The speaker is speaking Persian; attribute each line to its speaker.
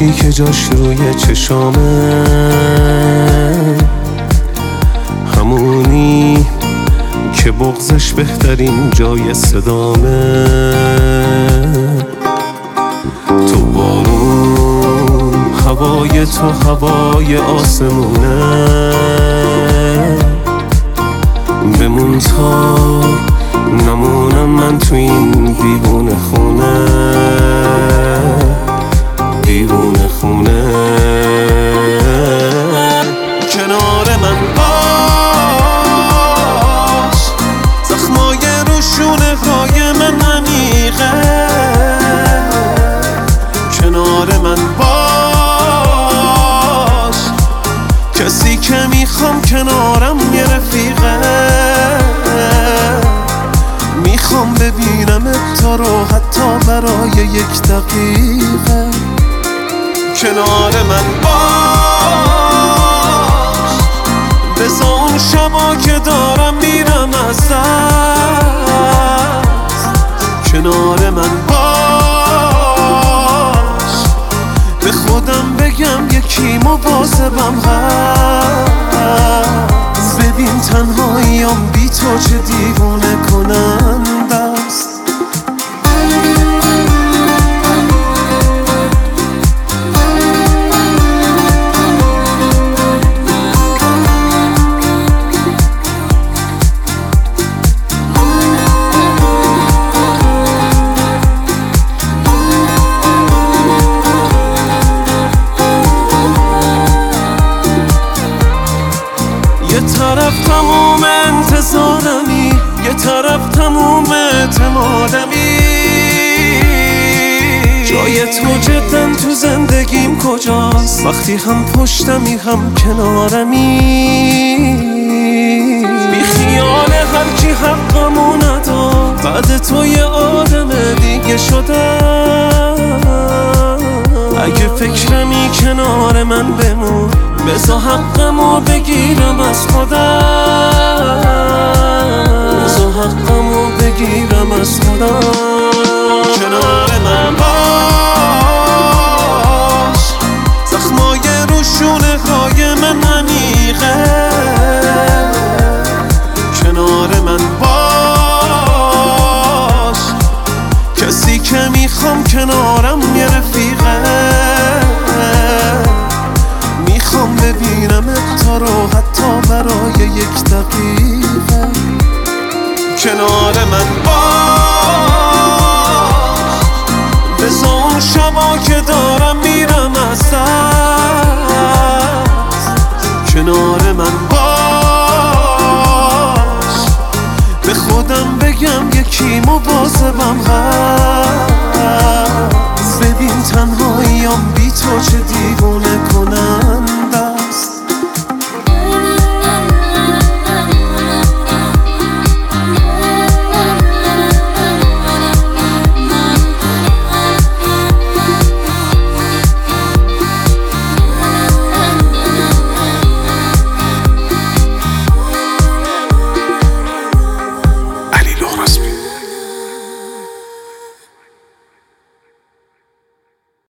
Speaker 1: باشی که جاش روی چشامه، همونی که بغضش بهترین جای صدامه. تو بارون، هوای تو هوای آسمونه، بمون تا نمونم من تو این دیوونه خونه، دیوونه خونه. کنار من باش، زخمای روشونه های من عمیقه. کنار من باش، کسی که میخوام کنارم یه رفیقه. میخوام ببینم تا رو حتی برای یک دقیقه. کنار من باش، بذار اون شبا که دارم میرم از دست. کنار من باش، به خودم بگم یکی مواظبم هست. ببین تنهاییام بی تو چه دیوونه کننده است. یه طرف تموم انتظارمی، یه طرف تموم اعتمادمی. جای تو جدن تو زندگیم کجاست؟ وقتی هم پشتمی هم کنارمی. بی خیال هر کی حقمو نداد، بعد تو یه آدم دیگه شدم. اگه فکرمی کنار من بمون، بذار حقمو بگیرم از خودم. بذار حقمو بگیرم از خودم. کنار من باش، زخمای روشونه های من عمیقه. کنار من باش، کسی که میخوام کنارم یه رفیقه. میخوام ببینم تا رو حتی برای یک دقیقه. کنار من باش، بذار اون شبا که دارم میرم از دست. کنار من باش، به خودم بگم یکی مواظبم هست. ببین تنهاییام بی تو چه دیوونه کنم.